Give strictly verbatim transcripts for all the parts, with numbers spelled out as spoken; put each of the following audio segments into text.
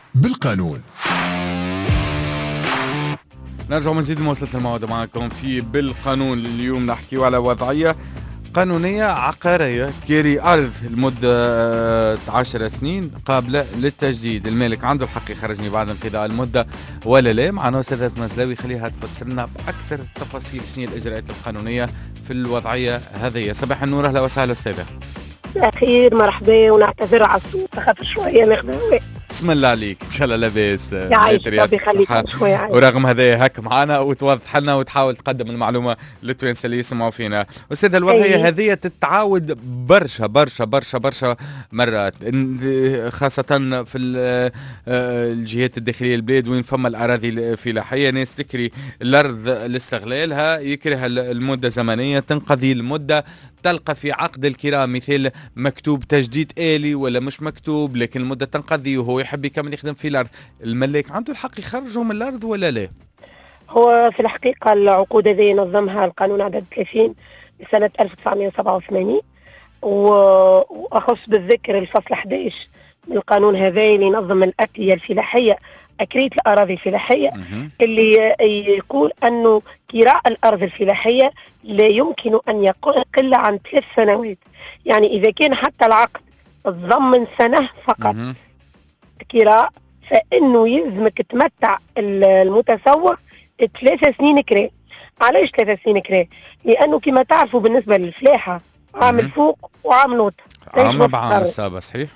بالقانون. نرجع من جديد مواصلة الموعد معكم في بالقانون. اليوم نحكي على وضعية قانونية عقارية كيري أرض لمدة عشر سنين قابلة للتجديد. المالك عنده الحق يخرجني بعد انقضاء المدة ولا لا؟ معنا أستاذة مزلاوي خليها تفسر لنا بأكثر تفاصيل شنو الإجراءات القانونية في الوضعية هذه. صباح النور، أهلا وسهلا أستاذة. أخير مرحبا، ونعتذر على الصوت خاطر شوية ناخذ هواء. بسم الله عليك، ان شاء الله لاباس يعيش ربي يخليك شويه. ورغم هذا هك معنا وتوضح لنا وتحاول تقدم المعلومه للتوانسه اللي يسمعوا فينا. استاذه الوضعيه هذه تتعاود برشا برشا برشا برشا مرات، خاصه في الجهات الداخليه البلاد وين فما الاراضي الفلاحيه. ناس تكري الارض لاستغلالها، يكره المده زمنيه، تنقضي المده، تلقى في عقد الكراء مثال مكتوب تجديد آلي ولا مش مكتوب، لكن المدة تنقضي وهو يحب يكمل يخدم في الأرض. الملاك عنده الحق يخرجه من الأرض ولا لا؟ هو في الحقيقة العقود هذه نظمها القانون عدد ثلاثين لسنة ألف وتسعمائة وسبعة وثمانين، وأخص بالذكر الفصل أحد عشر من القانون هذا اللي ينظم الأكلية الفلاحية، أكرية الأراضي الفلاحية، اللي يقول أنه كراء الأرض الفلاحية لا يمكن أن يقل عن ثلاث سنوات. يعني إذا كان حتى العقد تضمن سنة فقط كراء، فإنه يلزمك تمتع المتسوق ثلاث سنين كراء. علاش ثلاث سنين كراء؟ لأنه كما تعرفوا بالنسبة للفلاحة عامل فوق وعامل وطن، عام بعام السابة صحيح؟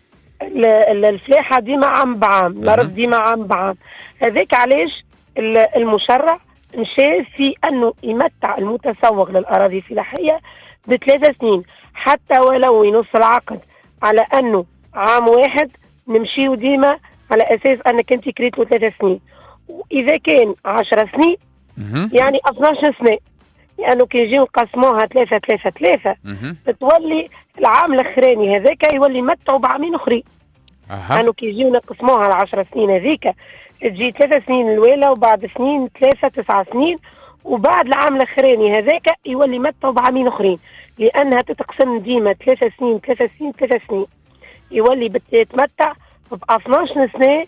الفلاحة ديما عام بعام، الأرض ديما عام بعام. هذاك علاش المشرع مشى في أنه يمتع المتسوق للأراضي الفلاحية بثلاث سنين، حتى ولو ينص العقد على أنه عام واحد، نمشيو ديما على أساس أنك أنت كريت له ثلاث سنين. وإذا كان عشر سنين يعني اثناش سنة، لأنه كي يجيو نقسموها ثلاثة ثلاثة ثلاثة تتولي العام الأخراني هذاك يولي يمتعوا بعامين أخرين. لأنه كي يجيو نقسموها العشر سنين هذيك تجي ثلاث سنين الأولى، وبعد سنين ثلاثة تسع سنين، وبعد العام الأخراني هذاك يولي يمتعوا بعامين أخرين، لأنها تتقسم ديما ثلاث سنين ثلاث سنين ثلاث سنين، يولي بتتمتع ب اثناش سنة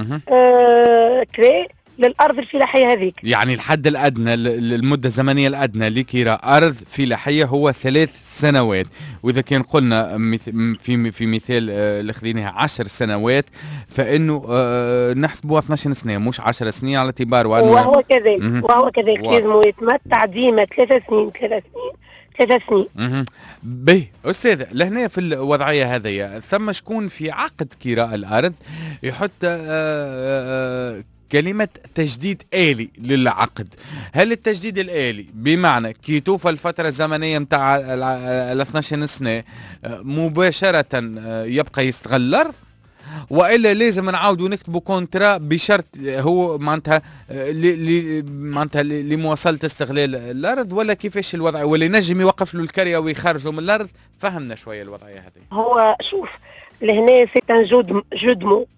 آه كري للأرض الفلاحية هذيك. يعني الحد الأدنى، المدة الزمنية الأدنى لكراء أرض فلاحية هو ثلاث سنوات، وإذا كان قلنا في في مثال اللي خذيناها عشر سنوات، فإنه نحسبوا اثناش سنة مش عشر سنين، على اعتبار وأنه وهو كذلك وهو كذلك لازم يتمتع ديما ثلاث سنين ثلاث سنين ثلاث سنين. به أستاذ، لهنا في الوضعية هذه ثم شكون في عقد كراء الأرض يحط آآ آآ كلمة تجديد آلي للعقد؟ هل التجديد الآلي بمعنى كي توفى الفترة الزمنية متاع ال اثناش سنة مباشرة يبقى يستغل الأرض، وإلا لازم نعاودوا نكتبوا كونترا بشرط هو معناتها معناتها لمواصلة استغلال الأرض، ولا كيفاش الوضع؟ ولا نجم يوقف له الكرية ويخرجوا من الأرض؟ فهمنا شوية الوضعية هذه. هو شوف لهنا سيتان جود جودمو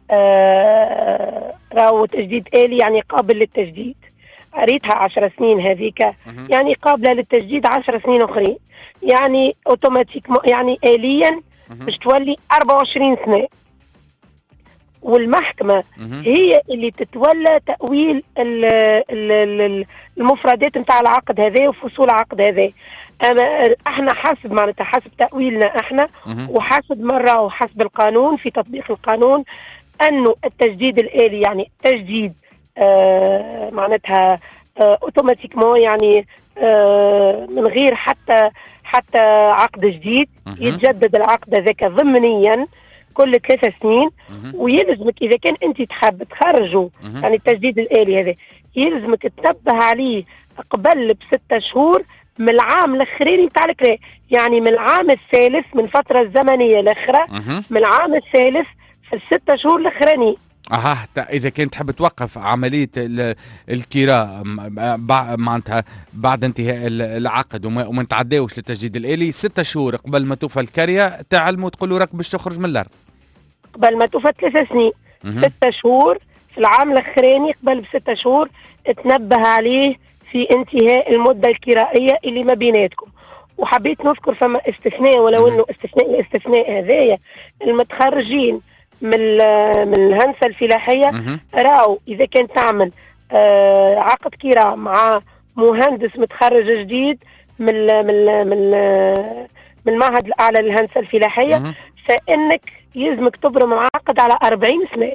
آه راهو تجديد آلي يعني قابل للتجديد. قريتها عشر سنين هذيك يعني قابلة للتجديد عشر سنين أخرين، يعني أوتوماتيك يعني آليا باش تولي أربعة وعشرين سنة. والمحكمة هي اللي تتولى تأويل المفردات نتاع العقد هذا وفصول العقد هذا. أما احنا حسب معناتها حسب تأويلنا احنا وحسب مرة وحسب القانون في تطبيق القانون أنه التجديد الآلي يعني تجديد آه معناتها آه اوتوماتيكمون، يعني آه من غير حتى حتى عقد جديد، يتجدد العقد هذاك ضمنيا كل ثلاث سنين. ويلزمك إذا كان أنت تحب تخرجه يعني التجديد الآلي هذا يلزمك تنبه عليه قبل بستة شهور من العام الأخراني بتاع الكراء، يعني من العام الثالث من فترة الزمنية الأخرى، من العام الثالث في الستة شهور الأخراني. اها اذا كنت تحب توقف عمليه الكراء معناتها بعد انتهاء العقد وما نتعداوش للتجديد الالي ستة شهور قبل ما توفى الكريه، تعلموا وتقولوا راك باش تخرج من الارض قبل ما توفى ثلاث سنين. ستة شهور في العام الاخراني قبل بستة شهور تنبه عليه في انتهاء المده الكرائيه اللي ما بيناتكم. وحبيت نذكر فما استثناء، ولو انه استثناء الاستثناء هذايا المتخرجين من ال- من الهندسه الفلاحيه مهم. راهو اذا كان تعمل آه، عقد كراء مع مهندس متخرج جديد من ال من ال من ال من المعهد الاعلى للهندسه الفلاحيه، مهم. فانك يلزمك تبرم عقد على أربعين سنه.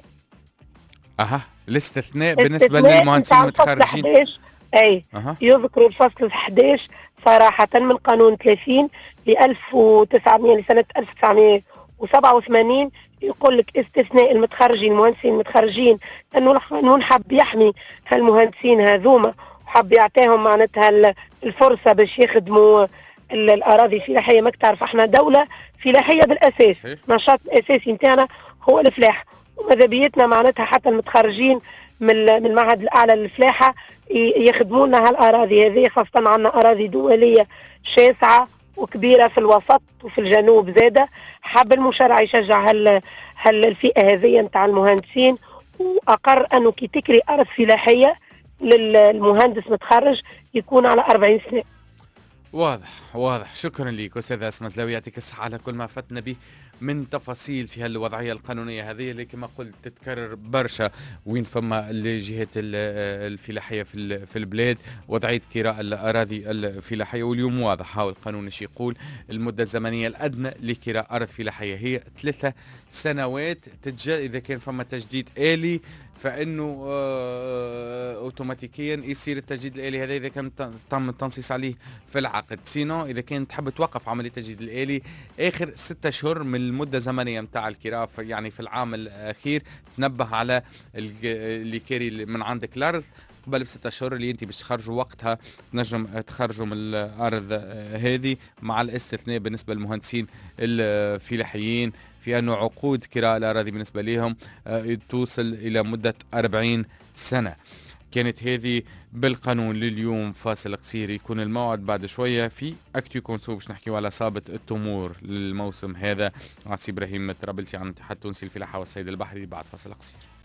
اها، الاستثناء بالنسبه استثناء للمهندسين نتاع الفصل المتخرجين. احداش. اي اها. يذكر الفصل احداش صراحة من قانون ثلاثين ل ألف وتسعمائة لسنة ألف وتسعمائة وسبعة وثمانين، يقول لك استثناء المتخرجين المهندسين المتخرجين، انه القانون حب يحمي هالمهندسين هذوما وحب يعطيهم معناتها ال- الفرصة باش يخدموا ال- الاراضي الفلاحية. ماك تعرف احنا دولة فلاحية بالاساس، صحيح. النشاط الاساسي نتاعنا هو الفلاح، وماذا بيتنا معناتها حتى المتخرجين من ال- من المعهد الاعلى للفلاحه ي- يخدموا لنا هالاراضي هذه، خاصه عندنا اراضي دوليه شاسعه وكبيره في الوسط وفي الجنوب زاده. حاب المشرع يشجع هال هال الفئه هذه نتاع المهندسين، واقر انه كي تكري ارض فلاحيه للمهندس متخرج يكون على أربعين سنه. واضح واضح. شكرا لك استاذ اسماء زلاوي، يعطيك الصحه على كل ما فتنا به من تفاصيل في هالوضعيه القانونيه هذه اللي كما قلت تتكرر برشا وين فما الجهات ال- الفلاحيه في ال- في البلاد، وضعيه كراء الاراضي الفلاحيه. واليوم واضح هاو القانون ايش يقول، المده الزمنيه الادنى لكراء ارض فلاحيه هي ثلاثة سنوات. تتج... اذا كان فما تجديد آلي فانه آه، اوتوماتيكيا يصير التجديد الآلي هذا اذا كان ت- تم التنصيص عليه في العقد. سينو اذا كان تحب توقف عمليه التجديد الآلي اخر ستة اشهر من المده الزمنيه نتاع الكراء، ف- يعني في العام الاخير تنبه على الج- اللي كاري من عندك الارض قبل بستة اشهر اللي انت باش تخرجوا وقتها تنجم تخرجوا من الارض آه، هذه، مع الاستثناء بالنسبه للمهندسين الفلاحيين في انه عقود كراء الاراضي بالنسبه لهم آه، توصل الى مده أربعين سنه. كانت هذه بالقانون لليوم. فاصل قصير يكون الموعد بعد شويه في اكتو كونسو باش نحكيو على صابت التمور للموسم هذا مع سي ابراهيم الطرابلسي عن الاتحاد التونسي للفلاحه والصيد البحري بعد فاصل قصير.